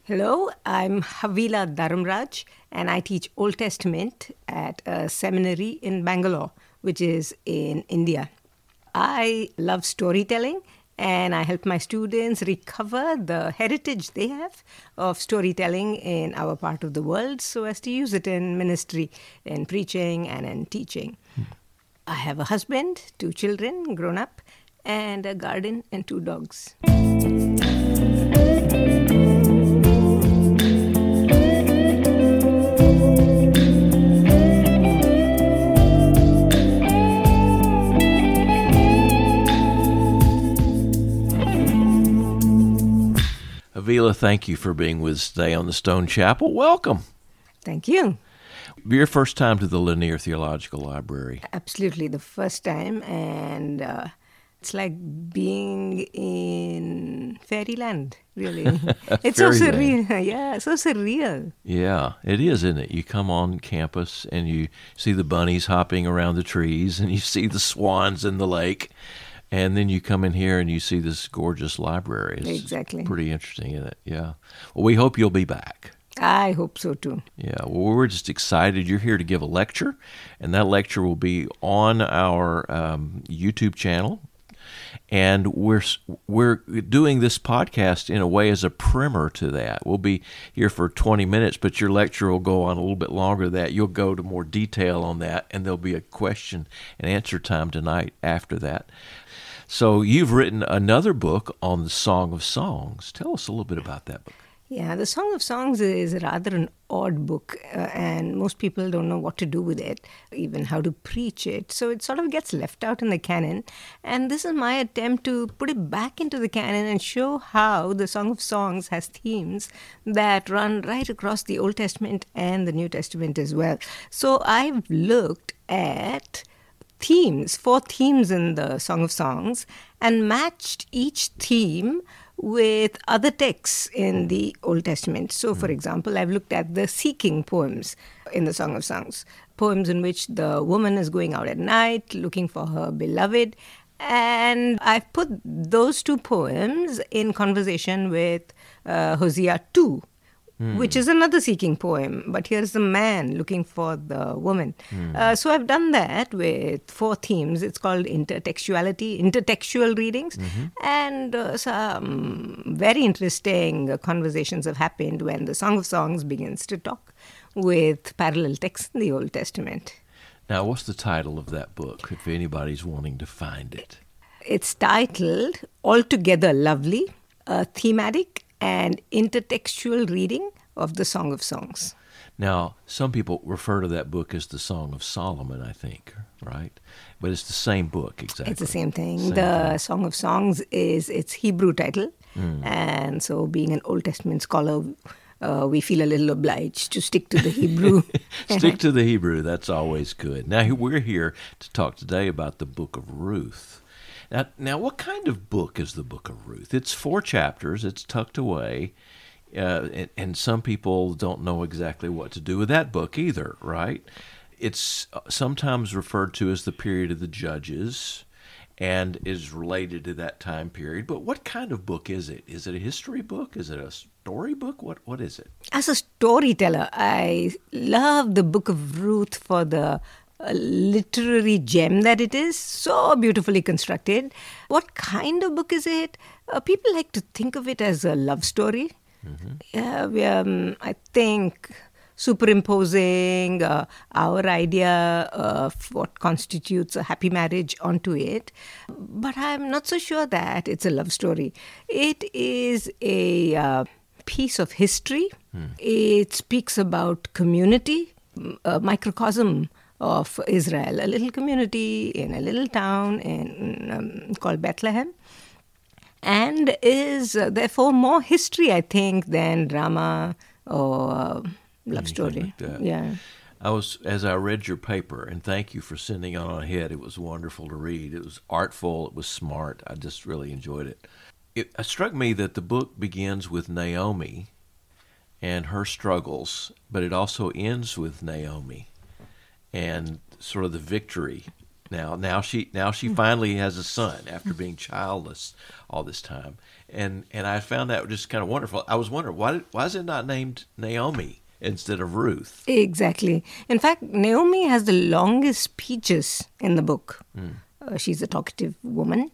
Hello, I'm Havila Dharamraj, and I teach Old Testament at a seminary in Bangalore, which is in India. I love storytelling, and I help my students recover the heritage they have of storytelling in our part of the world so as to use it in ministry, in preaching, and in teaching. I have a husband, 2 children grown up, and a garden and 2 dogs. Havila, thank you for being with us today on the Stone Chapel. Welcome. Thank you. Your first time to the Lanier Theological Library. Absolutely, the first time, and it's like being in fairyland, really. It's so Fairyland. surreal. Yeah, so surreal. Yeah, it is, isn't it? You come on campus and you see the bunnies hopping around the trees and you see the swans in the lake. And then you come in here and you see this gorgeous library. It's Exactly. pretty interesting, isn't it? Yeah. Well, we hope you'll be back. I hope so too. Yeah, well, we're just excited. You're here to give a lecture, and that lecture will be on our YouTube channel. And we're doing this podcast in a way as a primer to that. We'll be here for 20 minutes, but your lecture will go on a little bit longer than that. You'll go to more detail on that, and there'll be a question and answer time tonight after that. So you've written another book on the Song of Songs. Tell us a little bit about that book. Yeah, the Song of Songs is rather an odd book, and most people don't know what to do with it, even how to preach it. So it sort of gets left out in the canon. And this is my attempt to put it back into the canon and show how the Song of Songs has themes that run right across the Old Testament and the New Testament as well. So I've looked at themes, 4 themes in the Song of Songs, and matched each theme with other texts in the Old Testament. So, for example, I've looked at the seeking poems in the Song of Songs, poems in which the woman is going out at night looking for her beloved. And I've put those 2 poems in conversation with Hosea 2, which is another seeking poem, but here's the man looking for the woman. So I've done that with 4 themes. It's called intertextual readings, and some very interesting conversations have happened when the Song of Songs begins to talk with parallel texts in the Old Testament. Now, what's the title of that book, if anybody's wanting to find it? It's titled Altogether Lovely, a thematic and intertextual reading of the Song of Songs. Now, some people refer to that book as the Song of Solomon, I think, right? But it's the same book, exactly. It's the same thing. Same The thing. Song of Songs is its Hebrew title. And so being an Old Testament scholar, we feel a little obliged to stick to the Hebrew. Stick to the Hebrew. That's always good. Now, we're here to talk today about the book of Ruth. Now, what kind of book is the book of Ruth? It's 4 chapters. It's tucked away. And some people don't know exactly what to do with that book either, right? It's sometimes referred to as the period of the Judges and is related to that time period. But what kind of book is it? Is it a history book? Is it a story book? What is it? As a storyteller, I love the book of Ruth for the literary gem that it is, so beautifully constructed. What kind of book is it? People like to think of it as a love story. I think superimposing our idea of what constitutes a happy marriage onto it. But I'm not so sure that it's a love story. It is a piece of history. It speaks about community, a microcosm of Israel, a little community in a little town called Bethlehem, and is therefore more history, I think, than drama or love story. Like that. Yeah. As I read your paper, and thank you for sending it on ahead, it was wonderful to read. It was artful, it was smart. I just really enjoyed it. It struck me that the book begins with Naomi and her struggles, but it also ends with Naomi and sort of the victory Now she finally has a son after being childless all this time, and I found that just kind of wonderful. I was wondering why is it not named Naomi instead of Ruth? Exactly. In fact, Naomi has the longest speeches in the book. She's a talkative woman.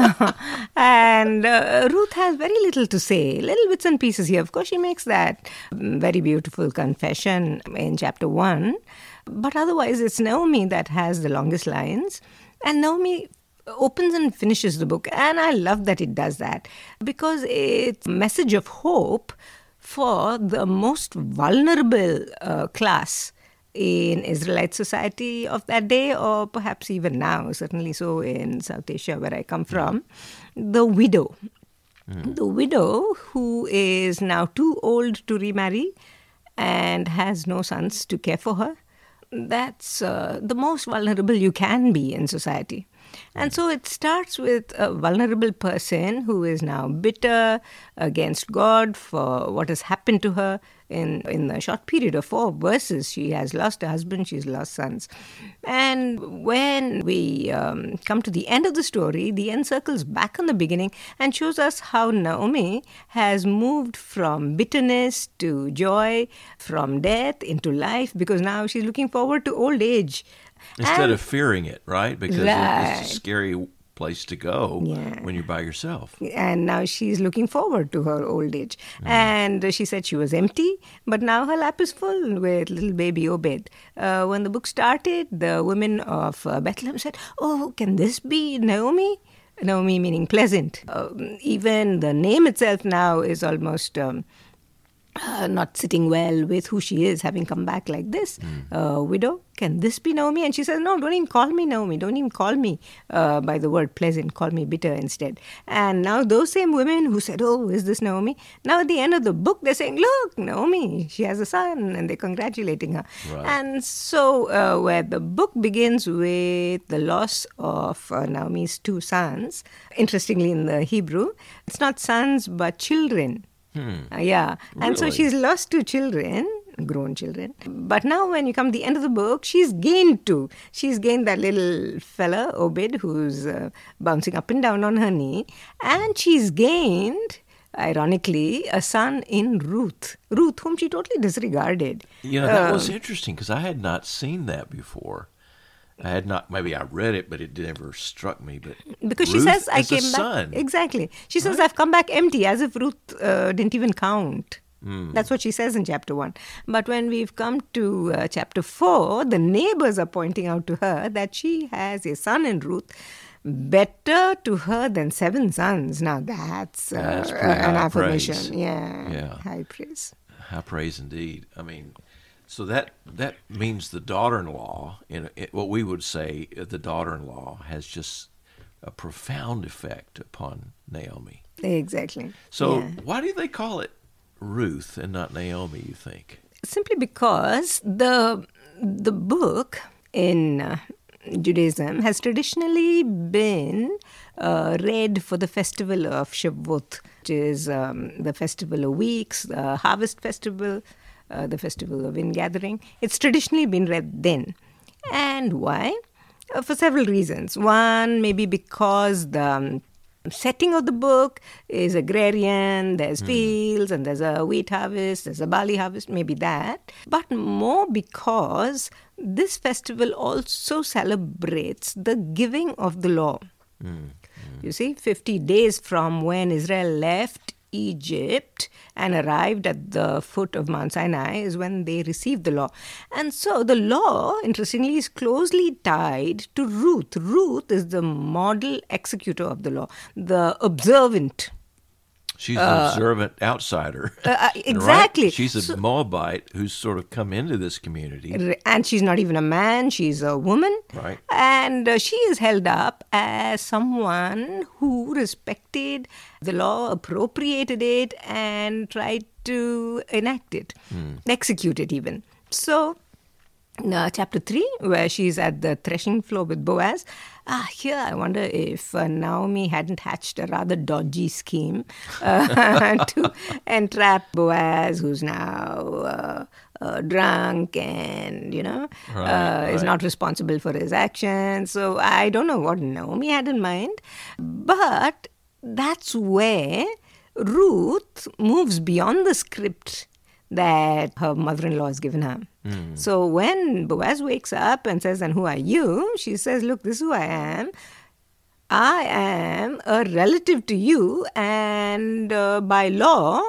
And Ruth has very little to say, little bits and pieces here. Of course, she makes that very beautiful confession in chapter 1. But otherwise, it's Naomi that has the longest lines. And Naomi opens and finishes the book. And I love that it does that, because it's a message of hope for the most vulnerable class in Israelite society of that day, or perhaps even now, certainly so in South Asia where I come from, the widow. The widow who is now too old to remarry and has no sons to care for her. That's the most vulnerable you can be in society. And so it starts with a vulnerable person who is now bitter against God for what has happened to her. In a short period of 4 verses, she has lost a husband, she's lost sons. And when we come to the end of the story, the end circles back on the beginning and shows us how Naomi has moved from bitterness to joy, from death into life, because now she's looking forward to old age. Instead of fearing it, right? Because it's a scary place to go when you're by yourself. And now she's looking forward to her old age. And she said she was empty, but now her lap is full with little baby Obed. When the book started, the women of Bethlehem said, "Oh, can this be Naomi?" Naomi meaning pleasant. Even the name itself now is almost not sitting well with who she is, having come back like this. Widow, can this be Naomi? And she says, no, don't even call me Naomi. Don't even call me by the word pleasant. Call me bitter instead. And now those same women who said, oh, is this Naomi? Now at the end of the book, they're saying, look, Naomi, she has a son, and they're congratulating her. Right. And so where the book begins with the loss of Naomi's 2 sons, interestingly in the Hebrew, it's not sons but children. And so she's lost 2 children, grown children. But now when you come to the end of the book, she's gained 2. She's gained that little fella, Obed, who's bouncing up and down on her knee. And she's gained, ironically, a son in Ruth. Ruth, whom she totally disregarded. That was interesting because I had not seen that before. I had not, maybe I read it, but it never struck me. But because Ruth she says, I came back. Son. Exactly. She says, I've come back empty, as if Ruth didn't even count. That's what she says in chapter 1. But when we've come to chapter 4, the neighbors are pointing out to her that she has a son in Ruth, better to her than 7 sons. Now that's an affirmation. Praise. Yeah. High praise. High praise indeed. I mean, so that means the daughter-in-law, what we would say, the daughter-in-law has just a profound effect upon Naomi. Exactly. So why do they call it Ruth and not Naomi, you think? Simply because the book in Judaism has traditionally been read for the festival of Shavuot, which is the festival of weeks, the harvest festival, the festival of ingathering. It's traditionally been read then. And why? For several reasons. One, maybe because the setting of the book is agrarian, there's fields and there's a wheat harvest, there's a barley harvest, maybe that. But more because this festival also celebrates the giving of the law. You see, 50 days from when Israel left Egypt and arrived at the foot of Mount Sinai is when they received the law. And so the law, interestingly, is closely tied to Ruth. Ruth is the model executor of the law, the observant. She's an observant outsider. Exactly. Right? She's a Moabite who's sort of come into this community. And she's not even a man, she's a woman. Right. And she is held up as someone who respected the law, appropriated it, and tried to enact it, execute it even. So, chapter 3, where she's at the threshing floor with Boaz, here I wonder if Naomi hadn't hatched a rather dodgy scheme to entrap Boaz, who's now drunk and, is right. not responsible for his actions. So I don't know what Naomi had in mind. But that's where Ruth moves beyond the script that her mother-in-law has given her. So when Boaz wakes up and says, "And who are you?" she says, "Look, this is who I am. I am a relative to you, and by law,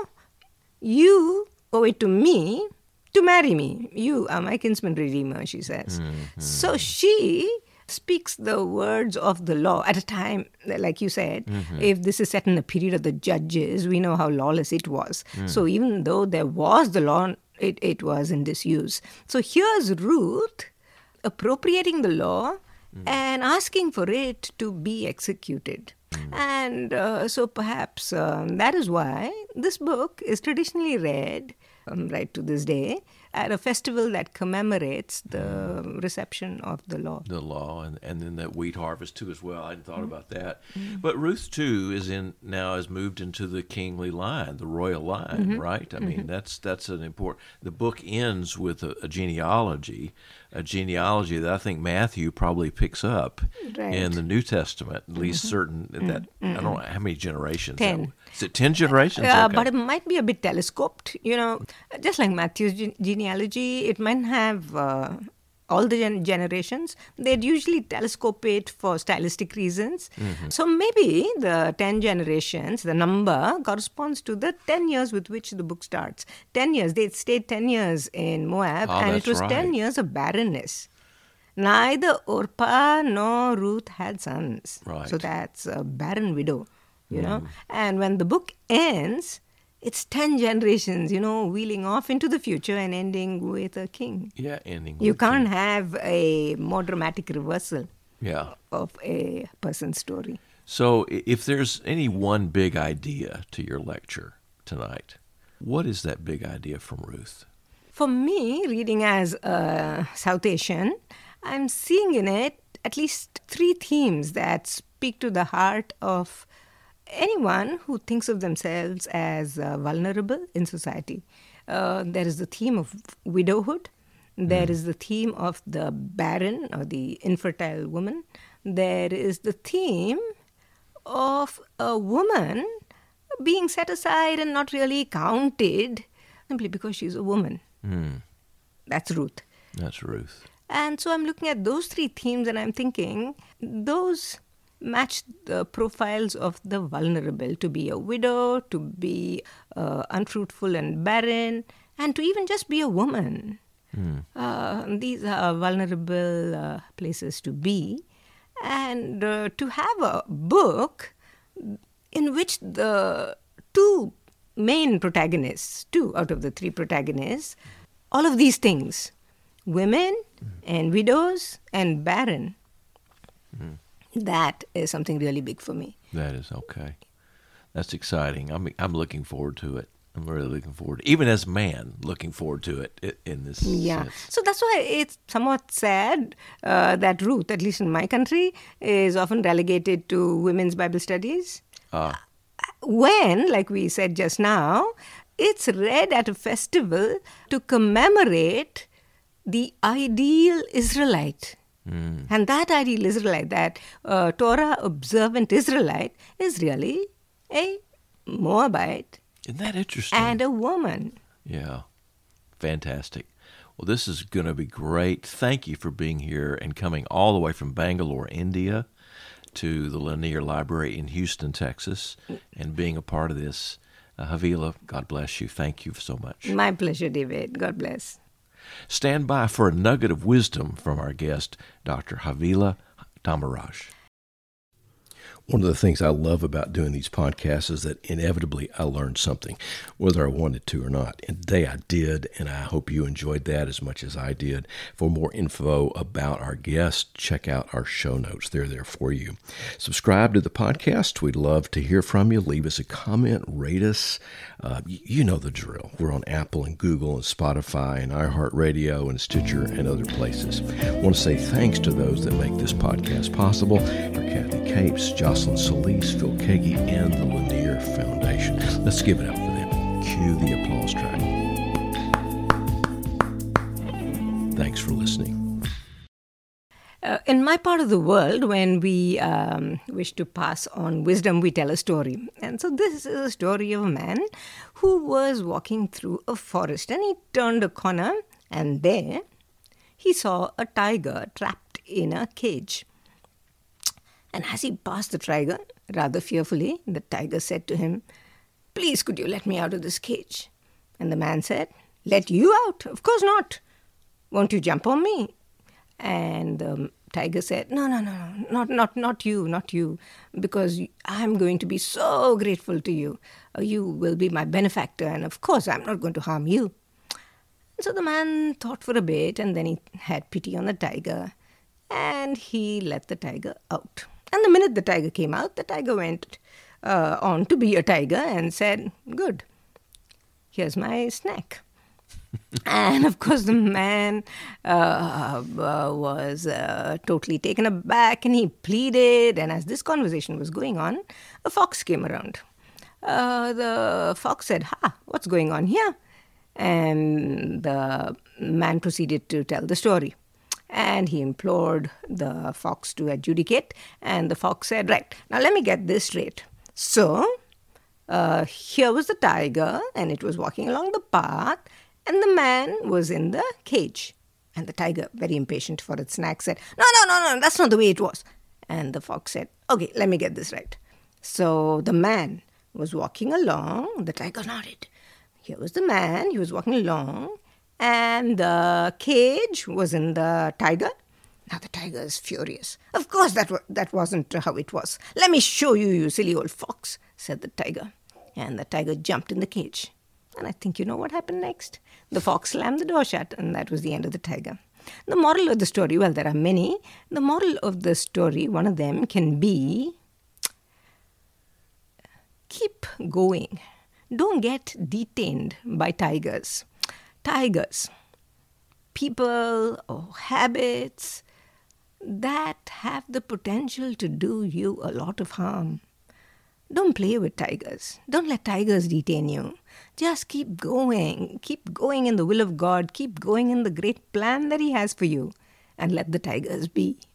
you owe it to me to marry me. You are my kinsman redeemer," she says. So she speaks the words of the law at a time, like you said, if this is set in the period of the judges, we know how lawless it was. So even though there was the law, it was in disuse. So here's Ruth appropriating the law and asking for it to be executed. And so perhaps that is why this book is traditionally read right to this day at a festival that commemorates the reception of the law. The law, and then that wheat harvest too as well. I hadn't thought about that. But Ruth too has moved into the kingly line, the royal line, right? I mean, that's an important. The book ends with a genealogy that I think Matthew probably picks up in the New Testament, at least certain that I don't know how many generations. 10. Is it 10 generations? Okay. But it might be a bit telescoped, just like Matthew's genealogy. It might have all the generations. They'd usually telescope it for stylistic reasons. So maybe the 10 generations, the number corresponds to the 10 years with which the book starts. 10 years. They stayed 10 years in Moab, and it was 10 years of barrenness. Neither Orpah nor Ruth had sons. Right. So that's a barren widow, And when the book ends, it's 10 generations, wheeling off into the future and ending with a king. Yeah, ending with You a can't king. have a more dramatic reversal Yeah. of a person's story. So if there's any one big idea to your lecture tonight, what is that big idea from Ruth? For me, reading as a South Asian, I'm seeing in it at least 3 themes that speak to the heart of anyone who thinks of themselves as vulnerable in society. There is the theme of widowhood. There is the theme of the barren or the infertile woman. There is the theme of a woman being set aside and not really counted simply because she's a woman. That's Ruth. That's Ruth. And so I'm looking at those 3 themes and I'm thinking those match the profiles of the vulnerable, to be a widow, to be unfruitful and barren, and to even just be a woman. These are vulnerable places to be. And to have a book in which the 2 main protagonists, 2 out of the 3 protagonists, all of these things, women and widows and barren, that is something really big for me. That is okay. That's exciting. I'm looking forward to it. I'm really looking forward, even as a man, looking forward to it in this sense. So that's why it's somewhat sad that Ruth, at least in my country, is often relegated to women's Bible studies. When, like we said just now, it's read at a festival to commemorate the ideal Israelite. And that ideal Israelite, that Torah-observant Israelite, is really a Moabite. Isn't that interesting? And a woman. Yeah. Fantastic. Well, this is going to be great. Thank you for being here and coming all the way from Bangalore, India, to the Lanier Library in Houston, Texas, and being a part of this. Havilah, God bless you. Thank you so much. My pleasure, David. God bless. Stand by for a nugget of wisdom from our guest, Dr. Havilah Tamaraj. One of the things I love about doing these podcasts is that inevitably I learn something, whether I wanted to or not. And today I did, and I hope you enjoyed that as much as I did. For more info about our guest, check out our show notes. They're there for you. Subscribe to the podcast. We'd love to hear from you. Leave us a comment, rate us. You know the drill. We're on Apple and Google and Spotify and iHeartRadio and Stitcher and other places. I want to say thanks to those that make this podcast possible. For Kathy Capes, Jocelyn Solis, Phil Kagi, and the Lanier Foundation. Let's give it up for them. Cue the applause track. Thanks for listening. In my part of the world, when we wish to pass on wisdom, we tell a story. And so this is a story of a man who was walking through a forest, and he turned a corner, and there he saw a tiger trapped in a cage. And as he passed the tiger, rather fearfully, the tiger said to him, "Please, could you let me out of this cage?" And the man said, "Let you out? Of course not. Won't you jump on me?" And the tiger said, No, not you, because I'm going to be so grateful to you. You will be my benefactor, and of course I'm not going to harm you. And so the man thought for a bit, and then he had pity on the tiger, and he let the tiger out. And the minute the tiger came out, the tiger went on to be a tiger and said, "Good, here's my snack." And of course the man was totally taken aback, and he pleaded. And as this conversation was going on, a fox came around. The fox said, "What's going on here?" And the man proceeded to tell the story. And he implored the fox to adjudicate. And the fox said, "Right, now let me get this straight. So, here was the tiger, and it was walking along the path, and the man was in the cage." And the tiger, very impatient for its snack, said, No, that's not the way it was." And the fox said, "Okay, let me get this right. So the man was walking along." The tiger nodded. "Here was the man, he was walking along, and the cage was in the tiger." Now the tiger is furious. "Of course that wasn't how it was. Let me show you, you silly old fox," said the tiger. And the tiger jumped in the cage. And I think you know what happened next. The fox slammed the door shut, and that was the end of the tiger. The moral of the story, well, there are many. The moral of the story, one of them can be, keep going. Don't get detained by tigers. Tigers, people or habits that have the potential to do you a lot of harm. Don't play with tigers. Don't let tigers detain you. Just keep going. Keep going in the will of God. Keep going in the great plan that He has for you. And let the tigers be.